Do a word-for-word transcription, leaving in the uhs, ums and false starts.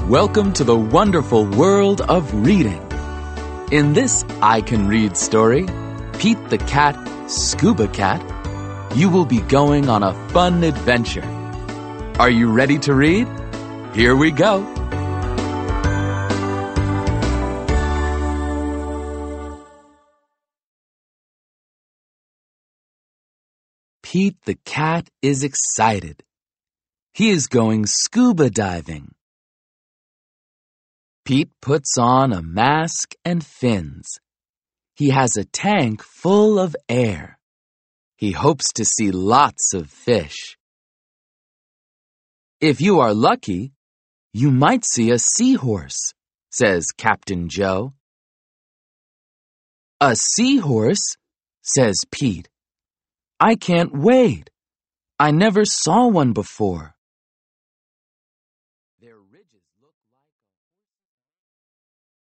Welcome to the wonderful world of reading. In this I Can Read story, Pete the Cat, Scuba Cat, you will be going on a fun adventure. Are you ready to read? Here we go. Pete the Cat is excited. He is going scuba diving. Pete puts on a mask and fins. He has a tank full of air. He hopes to see lots of fish. If you are lucky, you might see a seahorse, says Captain Joe. A seahorse, says Pete. I can't wait. I never saw one before.